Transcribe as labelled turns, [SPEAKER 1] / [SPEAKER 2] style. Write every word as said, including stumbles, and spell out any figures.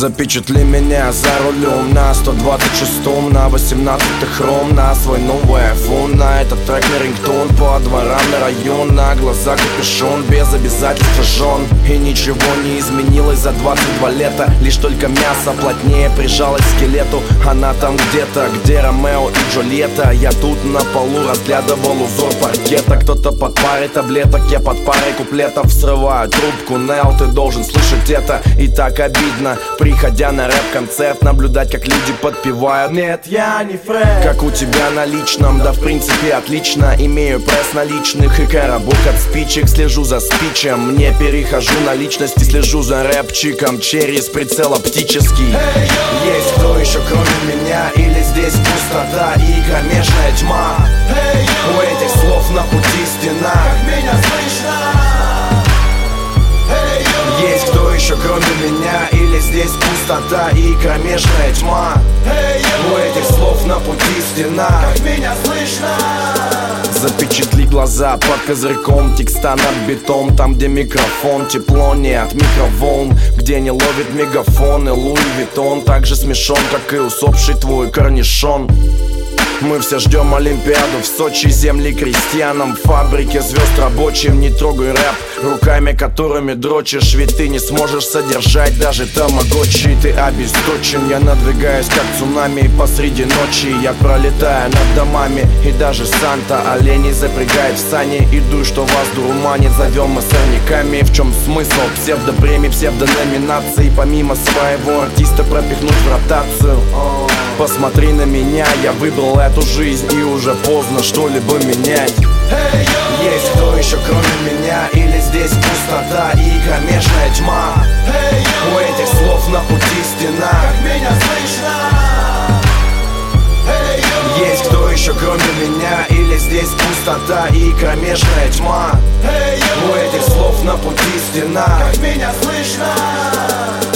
[SPEAKER 1] Запечатли меня за рулем на сто двадцать шестом, на восемнадцатых ром, на свой новый айфон. На этот трек на рингтон, по дворам на район, на глаза капюшон, без обязательства жен. И ничего не изменилось за двадцать два лета, лишь только мясо плотнее прижалось к скелету. Она там где-то, где Ромео и Джульетта. Я тут на полу разглядывал узор паркета. Кто-то под парой таблеток, я под парой куплетов. Срываю трубку, Нел, ты должен слышать это. И так обидно, приходя на рэп-концерт, наблюдать, как люди подпевают. Нет, я не Фред. Как у тебя на личном, да в принципе отлично. Имею пресс наличных и коробок от спичек. Слежу за спичем, не перехожу на личности. Слежу за рэпчиком через прицел оптический. Hey, есть кто еще кроме меня? Или здесь пустота и кромешная тьма? Hey, у этих слов на пути стена. Как меня слышно? Hey, есть кто еще кроме меня? Или здесь пустота и кромешная тьма? Hey, у этих слов на пути стена. Как меня слышно? Запечатли глаза под козырьком, текста над бетом. Там, где микрофон, тепло не от микроволн, где не ловит мегафон и Луи Виттон. Так же смешон, как и усопший твой корнишон. Мы все ждем Олимпиаду в Сочи, земли крестьянам, фабрики звезд рабочим. Не трогай рэп руками, которыми дрочишь, ведь ты не сможешь содержать даже тамагочи. Ты обесточен, я надвигаюсь как цунами посреди ночи. Я пролетаю над домами, и даже Санта оленей запрягает в сани. Иду, что вас дурманит, зовем мы сорняками. В чем смысл псевдопремий, псевдономинаций? Помимо своего артиста пропихнуть в ротацию. Посмотри на меня, я выбрал эту жизнь, и уже поздно что-либо менять. Hey, есть кто еще кроме меня? Или здесь пустота и кромешная тьма? Hey, у этих слов на пути стена. Как меня слышно? Hey, есть кто еще кроме меня? Или здесь пустота и кромешная тьма? Hey, у этих слов на пути стена. Как меня слышно?